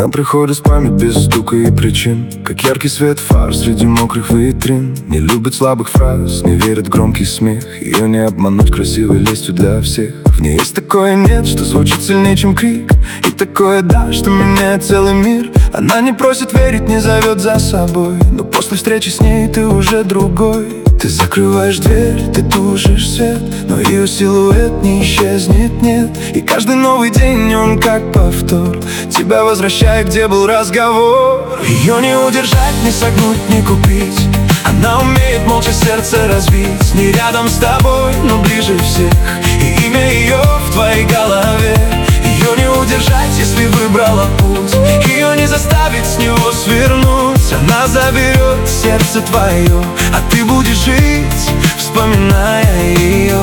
Она приходит в память без стука и причин, как яркий свет фар среди мокрых витрин. Не любит слабых фраз, не верит в громкий смех. Ее не обмануть красивой лестью для всех. В ней есть такое нет, что звучит сильнее, чем крик, и такое да, что меняет целый мир. Она не просит верить, не зовет за собой, но после встречи с ней ты уже другой. Ты закрываешь дверь, ты тушишь свет, но ее силуэт не исчезнет, нет. И каждый новый день он как повтор тебя возвращает, где был разговор. Ее не удержать, не согнуть, не купить. Она умеет молча сердце разбить. Не рядом с тобой, но ближе всех, и имя ее в твоей голове. Ее не удержать, если выбрала путь. Ее не заставить с него свернуть. Она заберет сердце твое, а ты будешь жить, вспоминая ее.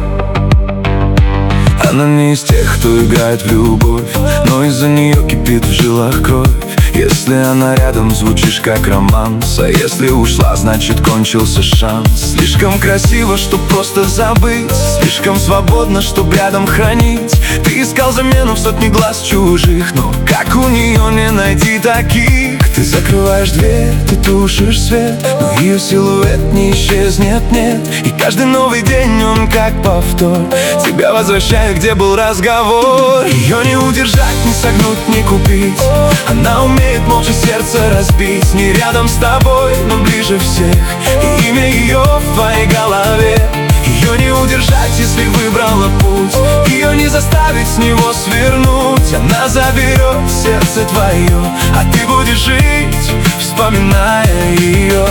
Она не из тех, кто играет в любовь, но из-за нее кипит в жилах кровь. Если она рядом, звучишь как романс, а если ушла, значит кончился шанс. Слишком красиво, чтоб просто забыть, слишком свободно, чтоб рядом хранить. Ты искал замену в сотни глаз чужих, но как у нее не найти таких? Ты закрываешь дверь, ты тушишь свет, но ее силуэт не исчезнет, нет. И каждый новый день он как повтор тебя возвращает, где был разговор. Ее не удержать, не согнуть, не купить. Она умеет молча сердце разбить. Не рядом с тобой, но ближе всех, и имя ее в твоей голове. Ее не удержать, если выбрала путь. Ее не заставить с него свернуть. Она заберет сердце твое, а ты будешь жить, вспоминая ее.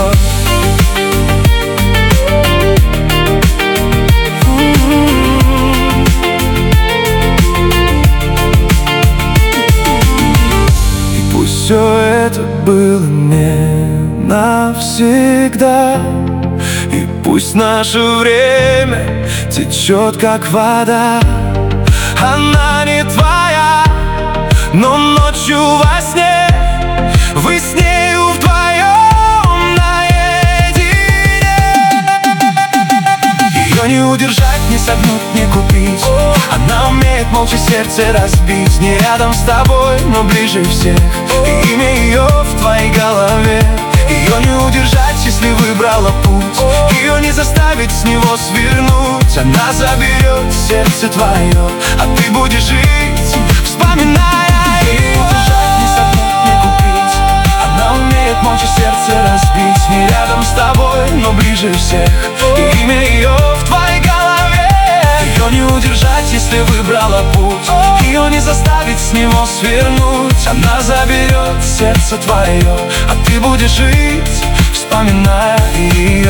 И пусть все это было не навсегда, и пусть наше время течет как вода. Она не твоя, но ночью во сне вы с нею вдвоем наедине. Ее не удержать, не согнуть, не купить. Она умеет молча сердце разбить. Не рядом с тобой, но ближе всех, и имя ее в твоей голове. Ее не удержать, если выбрала путь. Ее не заставить с него свернуть. Она заберет сердце твое, а ты будешь жить, вспоминая ее. Не удержать, не согнуть, не купить. Она умеет молча сердце разбить. Не рядом с тобой, но ближе всех, и имя ее в твоей голове. Ее не удержать, если выбрала путь. Ее не заставить с него свернуть. Она заберет сердце твое, а ты будешь жить, вспоминая ее.